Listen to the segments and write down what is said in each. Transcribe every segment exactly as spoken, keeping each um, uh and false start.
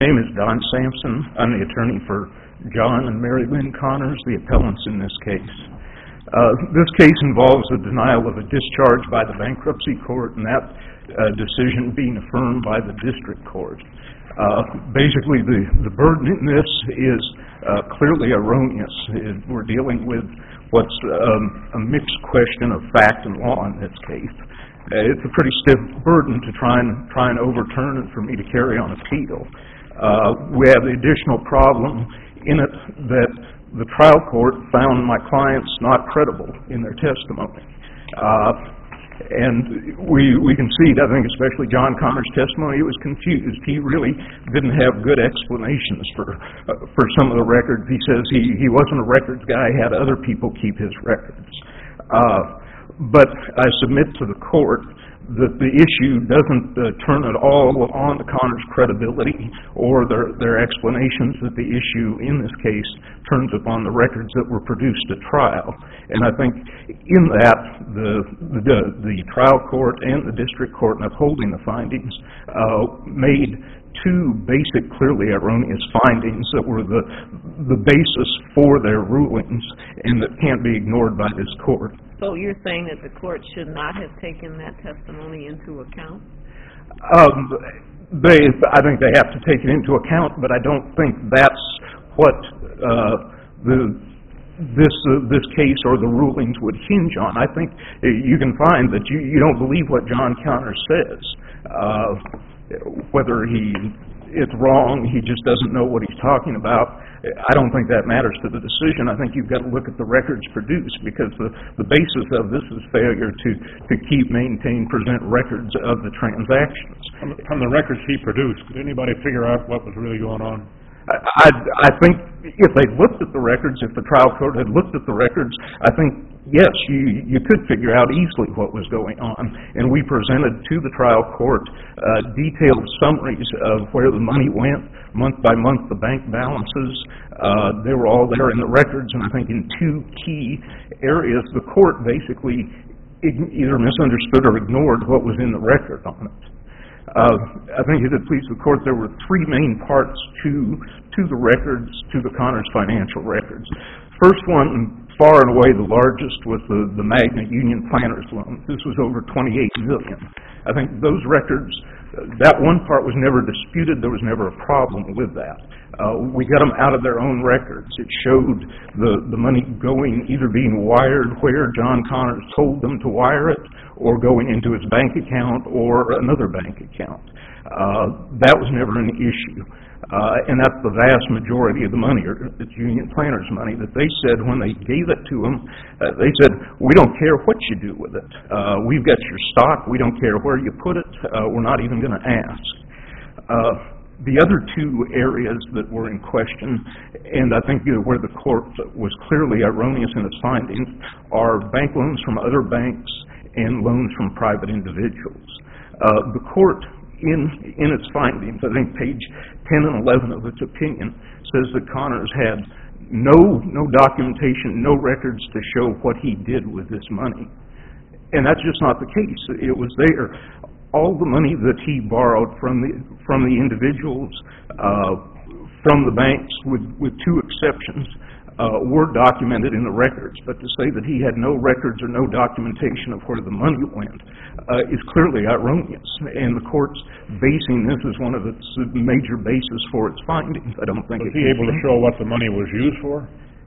My name is Don Sampson. I'm the attorney for John and Mary Lynn Connors, the appellants in this case. Uh, this case involves the denial of a discharge by the bankruptcy court and that uh, decision being affirmed by the district court. Uh, basically, the, the burden in this is uh, clearly erroneous. It, we're dealing with what's um, a mixed question of fact and law in this case. Uh, it's a pretty stiff burden to try and try and overturn it for me to carry on appeal. Uh, we have the additional problem in it that the trial court found my clients not credible in their testimony. Uh, and we we can see, I think especially John Connors' testimony, he was confused. He really didn't have good explanations for uh, for some of the records. He says he, he wasn't a records guy, he had other people keep his records. Uh, but I submit to the court that the issue doesn't uh, turn at all on the Connors' credibility or their, their explanations, that the issue in this case turns upon the records that were produced at trial. And I think in that, the, the, the trial court and the district court, in upholding the findings, uh, made two basic, clearly erroneous findings that were the, the basis for their rulings and that can't be ignored by this court. So you're saying that the court should not have taken that testimony into account? Um, they, I think they have to take it into account, but I don't think that's what uh, the this uh, this case or the rulings would hinge on. I think you can find that you, you don't believe what John Connors says. Uh, whether he it's wrong, he just doesn't know what he's talking about, I don't think that matters to the decision. I think you've got to look at the records produced, because the, the basis of this is failure to, to keep, maintain, present records of the transactions. From, from the records he produced, could anybody figure out what was really going on? I, I think if they looked at the records, if the trial court had looked at the records, I think, yes, you, you could figure out easily what was going on. And we presented to the trial court uh, detailed summaries of where the money went, month by month, the bank balances. Uh, they were all there in the records, and I think in two key areas, the court basically either misunderstood or ignored what was in the record on it. Uh, I think if it pleased the court, there were three main parts to to the records, to the Connors financial records. First one, far and away the largest, was the, the Magna Union Planners loan. This was over twenty-eight million dollars. I think those records, uh, that one part was never disputed. There was never a problem with that. Uh, we got them out of their own records. It showed the, the money going, either being wired where John Connors told them to wire it, or going into his bank account or another bank account. Uh, that was never an issue. Uh, and that's the vast majority of the money, or it's Union Planners money, that they said when they gave it to them, uh, they said, we don't care what you do with it. Uh, we've got your stock. We don't care where you put it. Uh, we're not even going to ask. Uh, The other two areas that were in question, and I think where the court was clearly erroneous in its findings, are bank loans from other banks and loans from private individuals. Uh, the court, in in its findings, I think page ten and eleven of its opinion, says that Connors had no no documentation, no records to show what he did with this money. And that's just not the case. It was there. All the money that he borrowed from the from the individuals, uh, from the banks, with, with two exceptions, uh, were documented in the records. But to say that he had no records or no documentation of where the money went uh, is clearly erroneous. And the court's basing this as one of its major bases for its findings. I don't think. Was he able to show what the money was used for?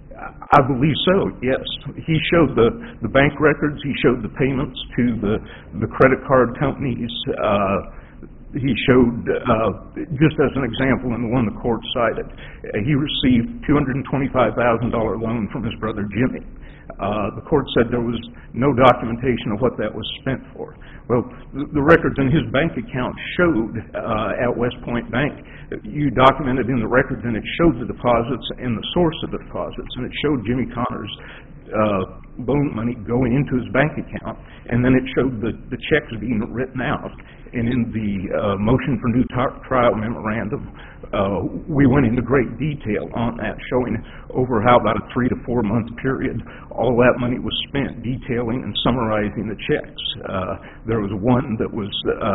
I believe so, yes. He showed the, the bank records. He showed the payments to the, the credit card companies. Uh, he showed, uh, just as an example, in the one the court cited, uh, he received two hundred twenty-five thousand dollars loan from his brother Jimmy. Uh, the court said there was no documentation of what that was spent for. Well, the, the records in his bank account showed uh, at West Point Bank, you documented in the records, and it showed the deposits and the source of the deposits, and it showed Jimmy Connors' uh, loan money going into his bank account, and then it showed the, the checks being written out. And in the uh, motion for new tar- trial memorandum, uh, we went into great detail on that, showing over how about a three to four month period all that money was spent, detailing and summarizing the checks. Uh, there was one that was uh,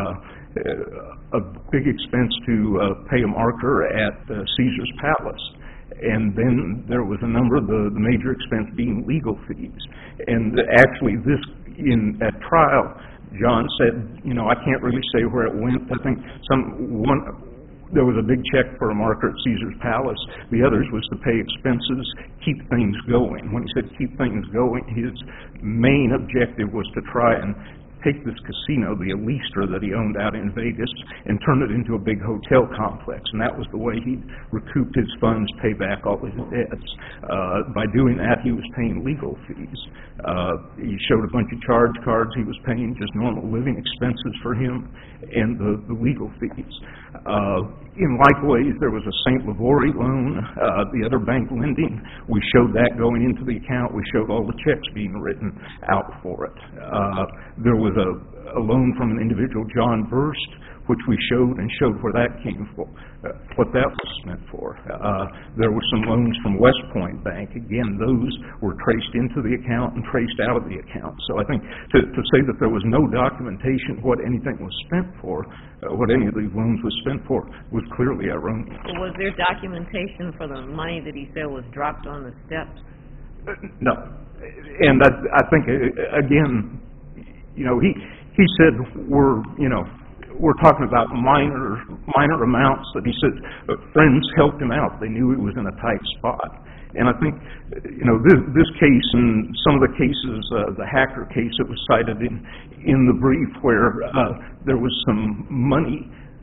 uh, a big expense to uh, pay a marker at uh, Caesar's Palace. And then there was a number of the, the major expense being legal fees. And actually this, in at trial, John said, you know, I can't really say where it went. I think some one, there was a big check for a marker at Caesar's Palace. The others was to pay expenses, keep things going. When he said keep things going, his main objective was to try and take this casino, the Elistra that he owned out in Vegas, and turn it into a big hotel complex. And that was the way he recouped his funds, pay back all his debts. Uh, by doing that, he was paying legal fees. Uh, he showed a bunch of charge cards he was paying, just normal living expenses for him, and the, the legal fees. Uh, in like ways, there was a Saint Livory loan, uh, the other bank lending. We showed that going into the account. We showed all the checks being written out for it. Uh, there was a, a loan from an individual, John Burst, which we showed and showed where that came from, uh, what that was spent for. Uh, there were some loans from West Point Bank. Again, those were traced into the account and traced out of the account. So I think to, to say that there was no documentation of what anything was spent for, uh, what any of these loans was spent for, was clearly erroneous. So was there documentation for the money that he said was dropped on the steps? Uh, no. And I, I think, uh, again, you know, he, he said we're, you know, we're talking about minor minor amounts that he said uh, friends helped him out. They knew he was in a tight spot. And I think, you know, this, this case and some of the cases, uh, the hacker case that was cited in, in the brief where uh, there was some money,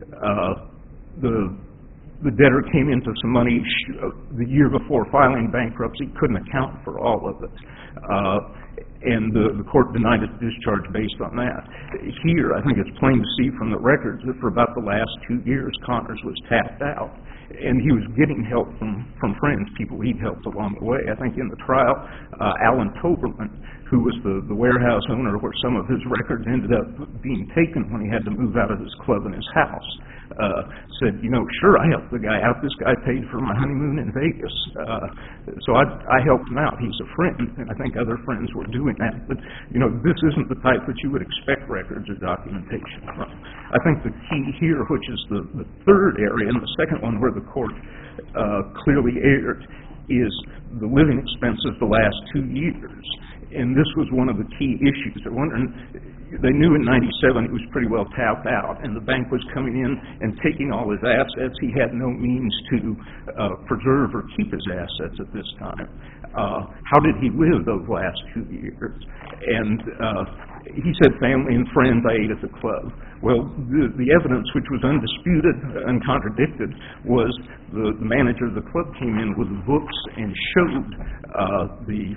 uh, the the debtor came into some money sh- uh, the year before filing bankruptcy, couldn't account for all of it. Uh, and the, the court denied his discharge based on that. Here, I think it's plain to see from the records that for about the last two years, Connors was tapped out. And he was getting help from, from friends, people he'd helped along the way. I think in the trial, uh, Alan Toberman, who was the, the warehouse owner where some of his records ended up being taken when he had to move out of his club and his house, uh, said, you know, sure, I helped the guy out. This guy paid for my honeymoon in Vegas. Uh, so I, I helped him out. He's a friend, and I think other friends were doing that. But, you know, this isn't the type that you would expect records or documentation from. I think the key here, which is the, the third area, and the second one where the court uh, clearly erred, is the living expenses the last two years. And this was one of the key issues. They're wondering, they knew in ninety-seven he was pretty well tapped out, and the bank was coming in and taking all his assets. He had no means to uh, preserve or keep his assets at this time. Uh, how did he live those last two years? And uh, he said family and friends, I ate at the club. Well, the, the evidence, which was undisputed, uncontradicted, was the, the manager of the club came in with books and showed uh, the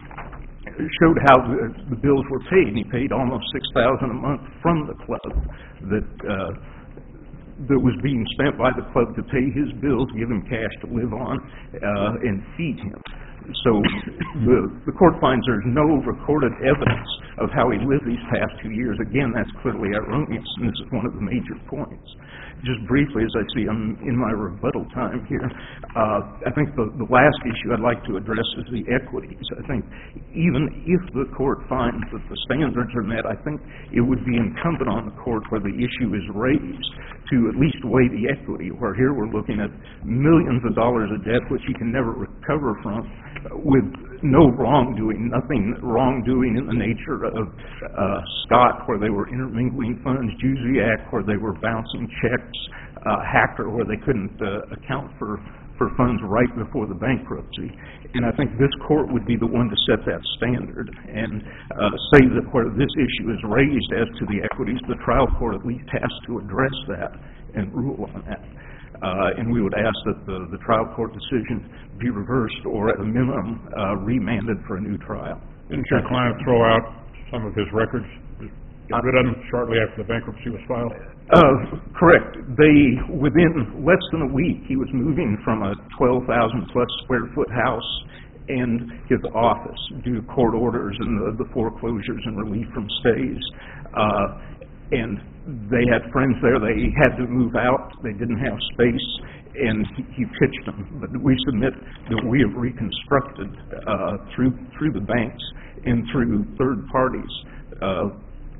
showed how the, the bills were paid. And he paid almost six thousand dollars a month from the club that uh, that was being spent by the club to pay his bills, give him cash to live on, uh, and feed him. So the, the court finds there's no recorded evidence of how he lived these past two years. Again, that's clearly erroneous, and this is one of the major points. Just briefly, as I see I'm in my rebuttal time here, uh, I think the, the last issue I'd like to address is the equities. I think even if the court finds that the standards are met, I think it would be incumbent on the court where the issue is raised to at least weigh the equity, where here we're looking at millions of dollars of debt which he can never recover from, with no wrongdoing, nothing wrongdoing in the nature of uh, Scott, where they were intermingling funds, Jusiak, where they were bouncing checks, uh, Hacker, where they couldn't uh, account for, for funds right before the bankruptcy. And I think this court would be the one to set that standard and uh, say that where this issue is raised as to the equities, the trial court at least has to address that and rule on that. Uh, and we would ask that the, the trial court decision be reversed or at a minimum uh, remanded for a new trial. Didn't your client throw out some of his records, get rid of them shortly after the bankruptcy was filed? Uh, correct. They, within less than a week, he was moving from a twelve thousand plus square foot house and his office due to court orders and the, the foreclosures and relief from stays. Uh, and they had friends there. They had to move out. They didn't have space, and he, he pitched them. But we submit that we have reconstructed uh, through through the banks and through third parties uh,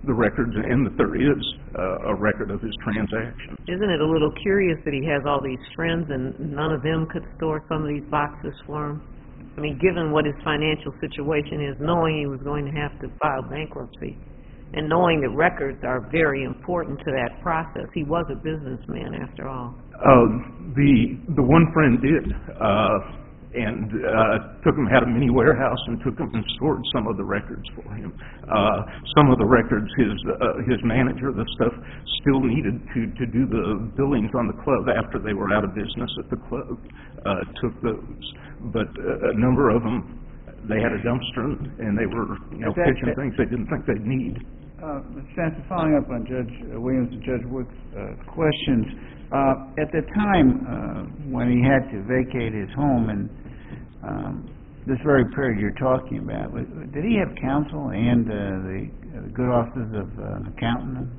the records and that there is uh, a record of his transactions. Isn't it a little curious that he has all these friends and none of them could store some of these boxes for him? I mean, given what his financial situation is, knowing he was going to have to file bankruptcy, and knowing that records are very important to that process. He was a businessman, after all. Uh, the the one friend did, uh, and uh, took him, had a mini warehouse, and took him and stored some of the records for him. Uh, some of the records, his uh, his manager, the stuff, still needed to, to do the billings on the club after they were out of business at the club. Uh, took those, but uh, a number of them, they had a dumpster, and they were, you know, That- pitching that- things they didn't think they'd need. Uh, Mister Sampson, following up on Judge uh, Williams and Judge Wood's uh, questions, uh, at the time uh, when he had to vacate his home and um, this very period you're talking about, wa- did he have counsel and uh, the uh, good offices of uh, an accountant?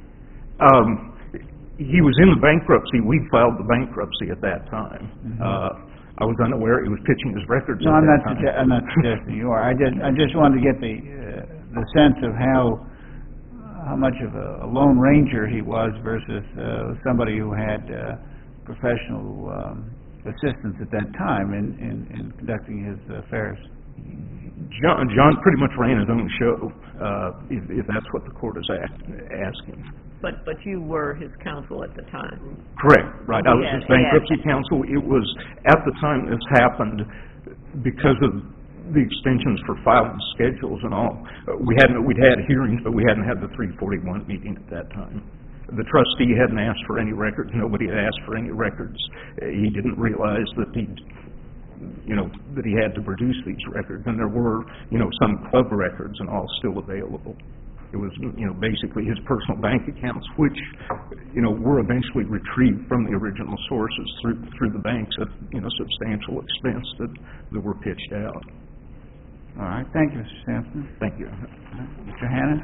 Um, he was in the bankruptcy. We filed the bankruptcy at that time. Mhm. Uh, I was unaware he was pitching his records No, at I'm that not. time. Sugge- I'm not suggesting you are. I just, I just wanted to get the uh, the sense of how how much of a, a lone ranger he was versus uh, somebody who had uh, professional um, assistance at that time in, in, in conducting his affairs. John, John pretty much ran his own show, uh, if, if that's what the court is ask, asking. But but you were his counsel at the time. Correct, right. I was Yeah, his bankruptcy counsel. It was, at the time this happened, because of the extensions for filing schedules and all, uh, we hadn't, we'd had hearings, but we hadn't had the three forty-one meeting at that time. The trustee hadn't asked for any records. Nobody had asked for any records. Uh, He didn't realize that he, you know, that he had to produce these records, and there were, you know, some club records and all still available. It was, you know, basically his personal bank accounts, which, you know, were eventually retrieved from the original sources through through the banks at, you know, substantial expense that, that were pitched out. All right. Thank you, Mister Sampson. Thank you. Mister Hanna?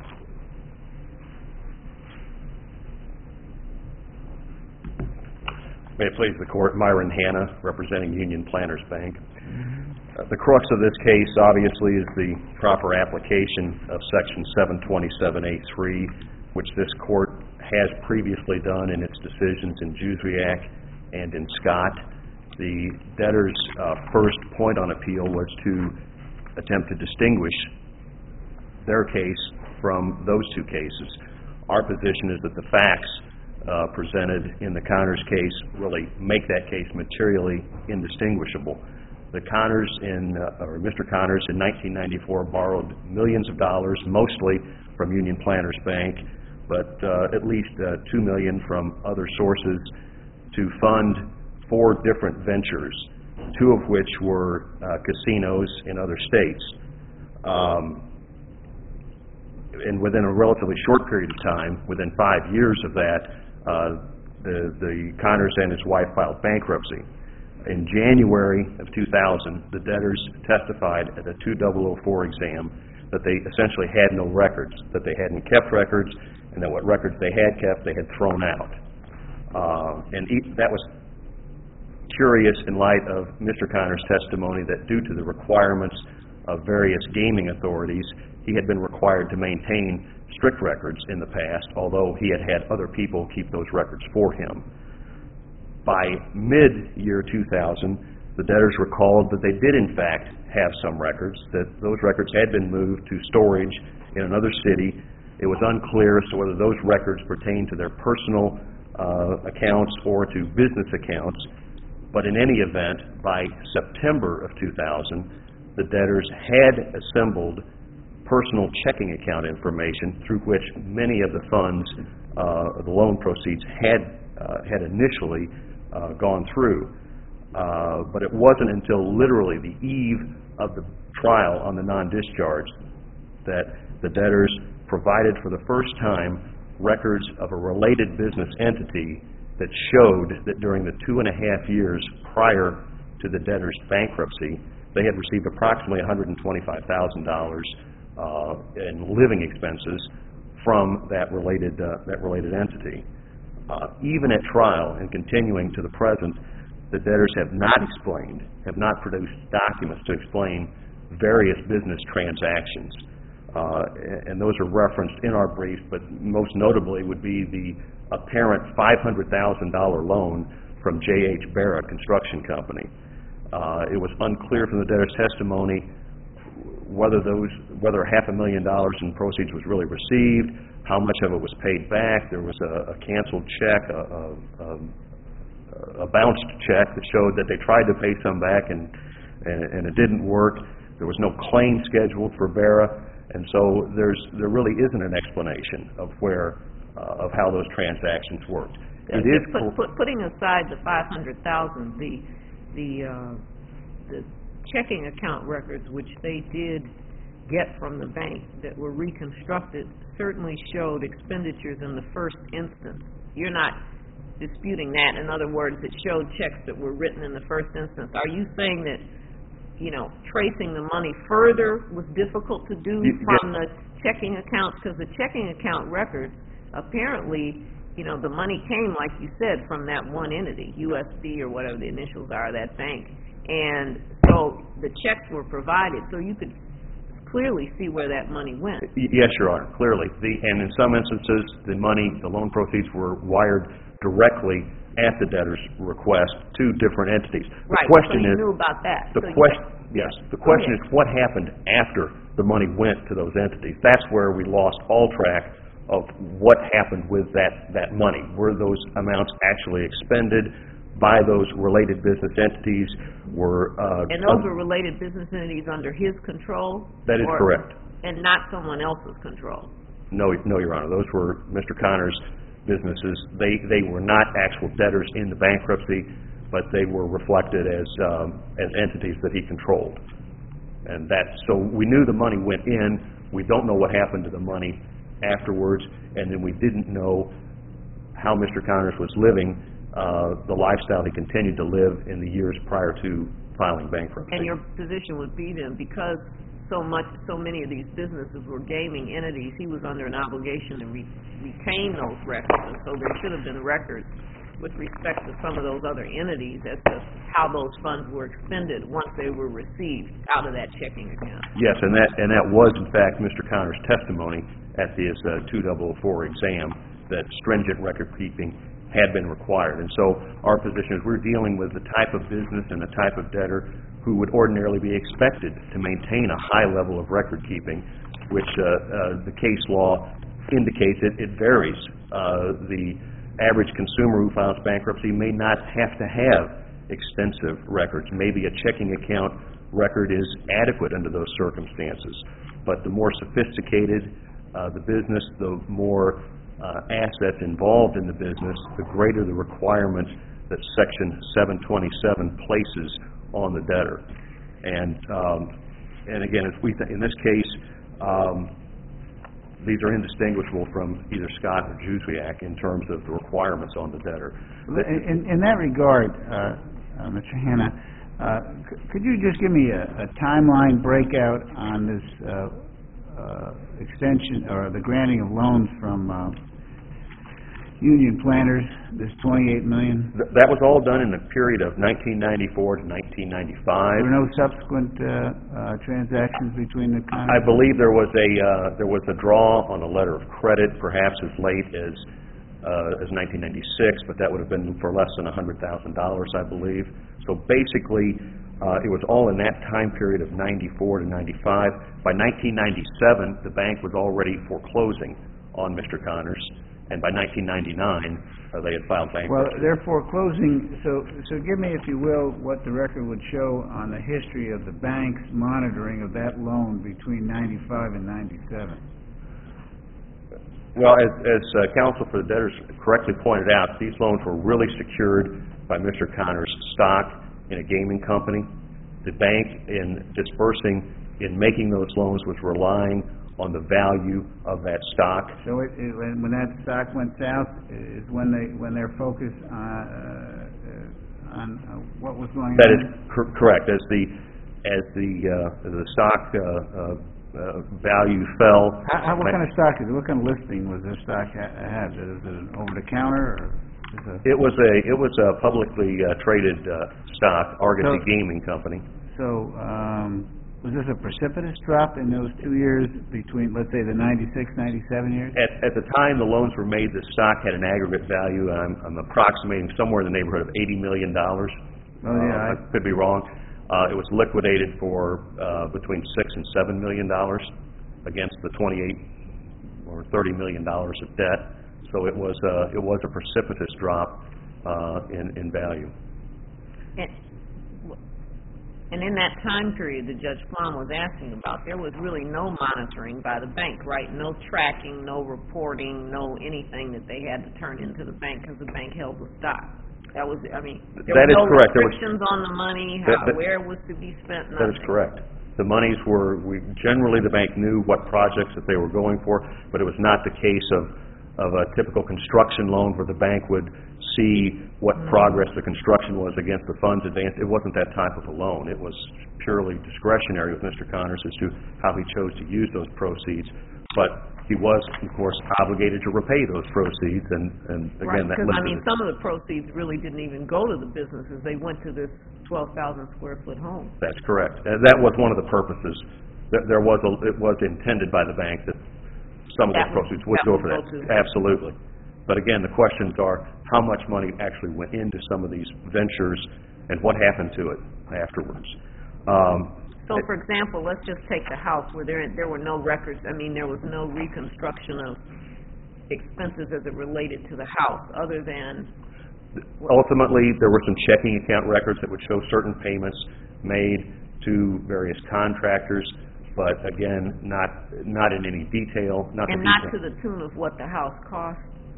May it please the Court, Myron Hanna, representing Union Planners Bank. Uh, The crux of this case, obviously, is the proper application of Section seven twenty-seven A three, which this Court has previously done in its decisions in Juzwiak and in Scott. The debtor's uh, first point on appeal was to attempt to distinguish their case from those two cases. Our position is that the facts uh, presented in the Connors case really make that case materially indistinguishable. The Connors in, uh, or Mister Connors in nineteen ninety-four borrowed millions of dollars, mostly from Union Planners Bank, but uh, at least uh, two million dollars from other sources to fund four different ventures, two of which were uh, casinos in other states. Um, and within a relatively short period of time, within five years of that, uh, the, the Connors and his wife filed bankruptcy. In January of two thousand, the debtors testified at a two thousand four exam that they essentially had no records, that they hadn't kept records, and that what records they had kept, they had thrown out. Uh, and e- that was curious in light of Mister Connors' testimony that due to the requirements of various gaming authorities, he had been required to maintain strict records in the past, although he had had other people keep those records for him. By mid-year two thousand, the debtors recalled that they did in fact have some records, that those records had been moved to storage in another city. It was unclear as to whether those records pertained to their personal uh, accounts or to business accounts. But in any event, by September of two thousand, the debtors had assembled personal checking account information through which many of the funds, uh, the loan proceeds, had uh, had initially uh, gone through. Uh, but it wasn't until literally the eve of the trial on the non-discharge that the debtors provided for the first time records of a related business entity that showed that during the two and a half years prior to the debtor's bankruptcy, they had received approximately one hundred twenty-five thousand dollars uh, in living expenses from that related uh, that related entity. Uh, even at trial and continuing to the present, the debtors have not explained, have not produced documents to explain various business transactions. uh, and those are referenced in our brief, but most notably would be the apparent five hundred thousand dollar loan from J H Barra Construction Company. Uh, it was unclear from the debtor's testimony whether those, whether half a million dollars in proceeds was really received, how much of it was paid back. There was a, a canceled check, a, a, a, a bounced check that showed that they tried to pay some back and, and, and it didn't work. There was no claim scheduled for Barra, and so there's, there really isn't an explanation of where, uh, of how those transactions worked. It is Put, put, putting aside the five hundred thousand, the the uh, the checking account records, which they did get from the bank that were reconstructed, certainly showed expenditures in the first instance. You're not disputing that. In other words, it showed checks that were written in the first instance. Are you saying that, you know, tracing the money further was difficult to do You, from the checking account? Because the checking account records, apparently, you know, the money came, like you said, from that one entity, U S B or whatever the initials are of that bank. And so the checks were provided, so you could clearly see where that money went. Yes, Your Honor, clearly. The, and in some instances, the money, the loan proceeds were wired directly at the debtor's request to different entities. The Right, question so you is, knew about that. The So you- question, yes, the question ahead. is what happened after the money went to those entities. That's where we lost all track of what happened with that, that money. Were those amounts actually expended by those related business entities? Were uh, And those were related business entities under his control? That is or- correct. And not someone else's control? No, no, Your Honor. Those were Mister Connor's businesses. They they were not actual debtors in the bankruptcy, but they were reflected as um, as entities that he controlled. And that, so we knew the money went in. We don't know what happened to the money afterwards, and then we didn't know how Mister Connors was living, uh, the lifestyle he continued to live in the years prior to filing bankruptcy. And your position would be then, because so much, so many of these businesses were gaming entities, he was under an obligation to re- retain those records, and so there should have been records with respect to some of those other entities as to how those funds were expended once they were received out of that checking account. Yes, and that, and that was, in fact, Mister Connor's testimony at his uh, two thousand four exam, that stringent record keeping had been required. And so our position is we're dealing with the type of business and the type of debtor who would ordinarily be expected to maintain a high level of record keeping, which uh, uh, the case law indicates it, it varies. Uh, the average consumer who files bankruptcy may not have to have extensive records. Maybe a checking account record is adequate under those circumstances. But the more sophisticated uh, the business, the more uh, assets involved in the business, the greater the requirements that Section seven twenty-seven places on the debtor. And um, and again, if we th- in this case, um, these are indistinguishable from either Scott or Jusiak in terms of the requirements on the debtor. In, in that regard, uh, uh, Mister Hanna, uh, c- could you just give me a, a timeline breakout on this uh, uh, extension or the granting of loans from uh, Union Planters, this twenty-eight million dollars? Th- that was all done in the period of nineteen ninety-four to nineteen ninety-five. There were no subsequent uh, uh, transactions between the Connors? I believe there was a uh, there was a draw on a letter of credit, perhaps as late as uh, as nineteen ninety-six, but that would have been for less than a hundred thousand dollars, I believe. So basically, uh, it was all in that time period of ninety-four to ninety-five. By nineteen ninety-seven, the bank was already foreclosing on Mister Connors, and by nineteen ninety-nine, uh, they had filed Well, bankruptcy. they're foreclosing, so, so give me, if you will, what the record would show on the history of the bank's monitoring of that loan between ninety-five and ninety-seven. Well, as, as uh, counsel for the debtors correctly pointed out, these loans were really secured by Mister Connors' stock in a gaming company. The bank, in dispersing, in making those loans, was relying on the value of that stock. So it, it, when, when that stock went south, is when they, when they're focused on, uh, uh, on uh, what was going on? That is cor- correct. As the as the uh, as the stock uh, uh, uh, value fell. How, how, what kind of stock is it? What kind of listing was this stock ha- have? Is it an over-the-counter or? Is it It was a it was a publicly uh, traded uh, stock, Argosy So- Gaming Company. So, um, was this a precipitous drop in those two years between, let's say, the ninety-six, ninety-seven years? At, at the time the loans were made, the stock had an aggregate value, and I'm, I'm approximating somewhere in the neighborhood of eighty million dollars. Oh, yeah, Uh, I could be wrong. Uh, it was liquidated for, uh, between six and seven million dollars against the twenty-eight or thirty million dollars of debt. So it was, uh, it was a precipitous drop, uh, in, in value. And, and in that time period that Judge Flom was asking about, there was really no monitoring by the bank, right? No tracking, no reporting, no anything that they had to turn into the bank because the bank held the stock. That was, I mean, there That were is no correct. There was- restrictions on the money, That- how, that- where it was to be spent, nothing. That is correct. The monies were, we, generally the bank knew what projects that they were going for, but it was not the case of, of a typical construction loan where the bank would see what Mm-hmm. progress the construction was against the funds advanced. It wasn't that type of a loan. It was purely discretionary with Mister Connors as to how he chose to use those proceeds. But he was, of course, obligated to repay those proceeds, and, and Right, again, that because, I mean, limited it. some of the proceeds really didn't even go to the businesses. They went to this twelve thousand square foot home. That's correct. And that was one of the purposes. There there was, a it was intended by the bank that some of That those would- proceeds would that go would for that. go to- Absolutely. But again, the questions are, how much money actually went into some of these ventures, and what happened to it afterwards? Um, So, for example, let's just take the house where there, there were no records, I mean, there was no reconstruction of expenses as it related to the house, other than, Ultimately, there were some checking account records that would show certain payments made to various contractors, but again, not, not in any detail, not the and not to detail. the tune of what the house cost?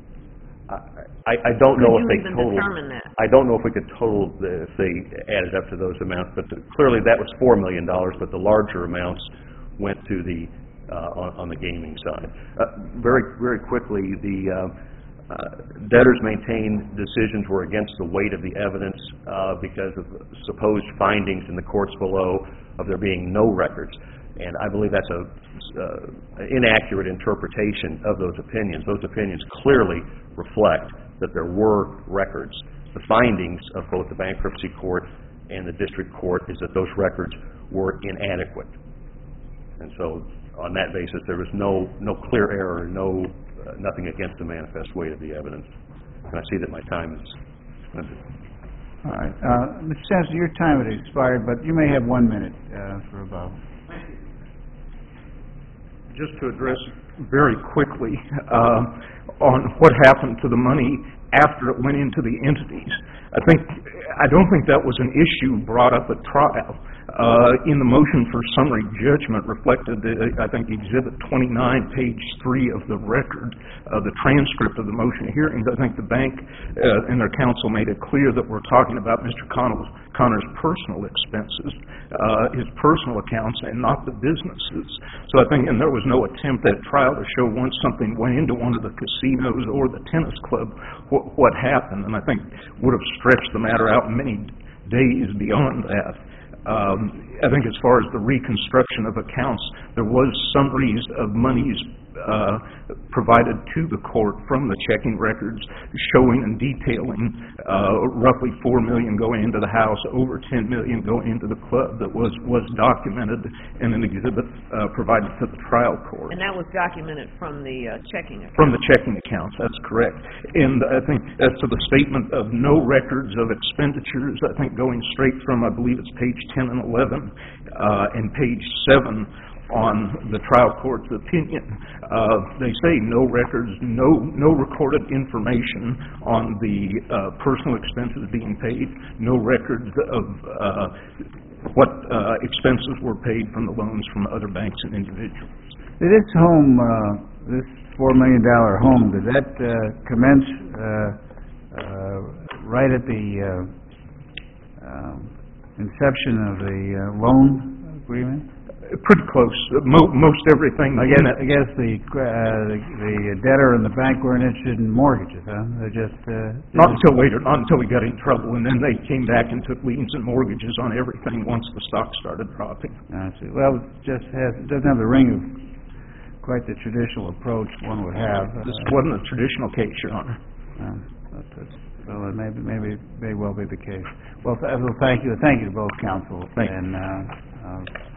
I, I don't know if Could they you even totaled. determine that? I don't know if we could total, the- if they added up to those amounts, but the- clearly that was four million dollars, but the larger amounts went to the, uh, on, on the gaming side. Uh, very, very quickly, the, uh, uh, debtors maintained decisions were against the weight of the evidence, uh, because of supposed findings in the courts below of there being no records. And I believe that's a, uh, inaccurate interpretation of those opinions. Those opinions clearly reflect that there were records. The findings of both the bankruptcy court and the district court is that those records were inadequate. And so, on that basis, there was no, no clear error, no, uh, nothing against the manifest weight of the evidence. And I see that my time is limited. All right. Uh, Mister Sampson, your time has expired, but you may have one minute uh, for about... Just to address very quickly uh, on what happened to the money after it went into the entities. I think, I don't think that was an issue brought up at trial. Uh, in the motion for summary judgment reflected, uh, I think, Exhibit twenty-nine, page three of the record, uh, the transcript of the motion hearings. I think the bank uh, and their counsel made it clear that we're talking about Mister Connors, Connors' personal expenses, uh, his personal accounts, and not the businesses. So I think, and there was no attempt at trial to show once something went into one of the casinos or the tennis club what, what happened, and I think would have stretched the matter out many days beyond that. Um, I think as far as the reconstruction of accounts, there was summaries of monies uh, provided to the court from the checking records showing and detailing uh, roughly four million dollars going into the house, over ten million dollars going into the club, that was, was documented in an exhibit uh, provided to the trial court. And that was documented from the uh, checking account? From the checking accounts, that's correct. And I think as to the statement of no records of expenditures, I think going straight from, I believe it's page ten and eleven, uh, and page seven on the trial court's opinion, uh, they say no records, no, no recorded information on the uh, personal expenses being paid, no records of uh, what uh, expenses were paid from the loans from other banks and individuals. This home, uh, this four million dollar home, did that uh, commence uh, uh, right at the uh, um, inception of the uh, loan agreement? Pretty close. Mo- most everything. I guess, I guess the, uh, the the debtor and the bank weren't interested in mortgages, huh? They just uh, Not until later, not until we got in trouble, and then they came back and took liens and mortgages on everything once the stock started dropping. I see. Well, it just has, it doesn't have the ring of quite the traditional approach one would have. This Uh, wasn't a traditional case, Your Honor. uh, but that's, well, it may, be- maybe may well be the case. Well, th- well, thank you, thank you to both counsel. Thank you. And uh, uh,